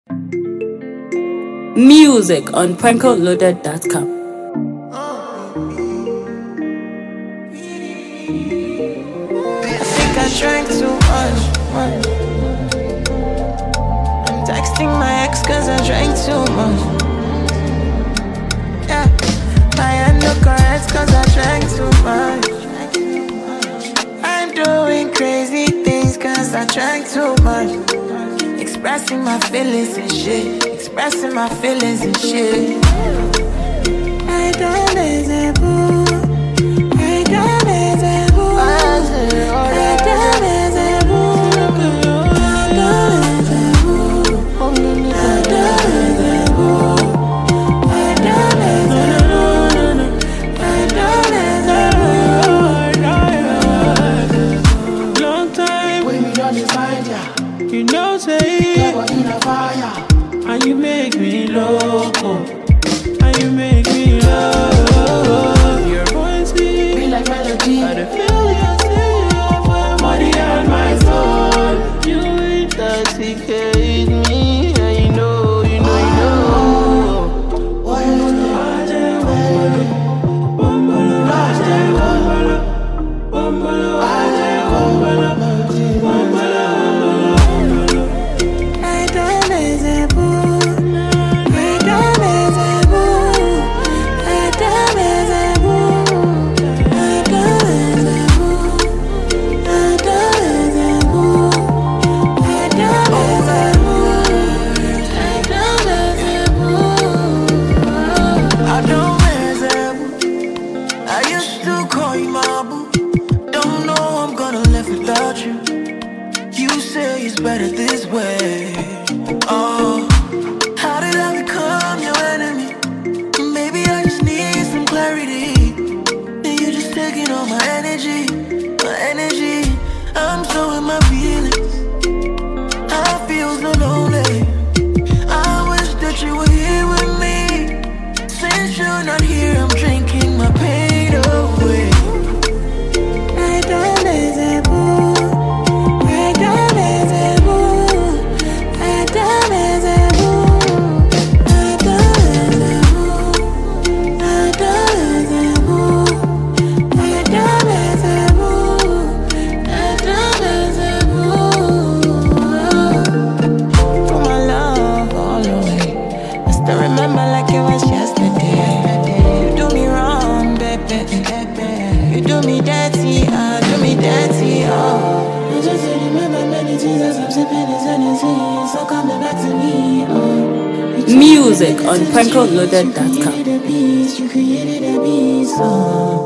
Music on prankoloaded.com. I think I drank too much. I'm texting my ex cause I drank too much. Yeah, my hand no correct cause I drank too much. I'm doing crazy things cause I drank too much. Expressing my feelings and shit. Expressing my feelings and shit. I don't deserve boo. I don't deserve boo. I don't deserve boo. I don't deserve boo. I don't deserve boo. I don't deserve boo. I don't deserve boo. Long time When we done this find ya, you know say never in a fire. and you make me loco, and you make me love your voice Be like melody. I feel you see my body and my soul. You intoxicate me, and you know, you know. Why you know? I don't deserve boo. I don't deserve boo. I don't deserve boo. I don't deserve boo. I don't deserve boo. I don't deserve boo. I don't deserve boo. I used to call you my boo. Don't know I'm gonna live without you. You say it's better this way. Oh, how did I become your enemy? Maybe I just need some clarity. And you're just taking all my energy, my energy. I'm so in my feelings. I feel so lonely. I wish that you were here with me. Since you're not here, I'm drinking my pain away. I don't deserve boo. I don't deserve boo. I don't deserve boo. I don't deserve boo. I don't deserve boo. I don't deserve boo. I don't deserve boo. For my love all the way. I still remember like it was yesterday. You do me wrong, baby. You do me dirty, do me dirty, oh. I just remember many things as I'm sipping this energy. So come back to me, oh. Music on prankoloaded.com. You created a beast, oh.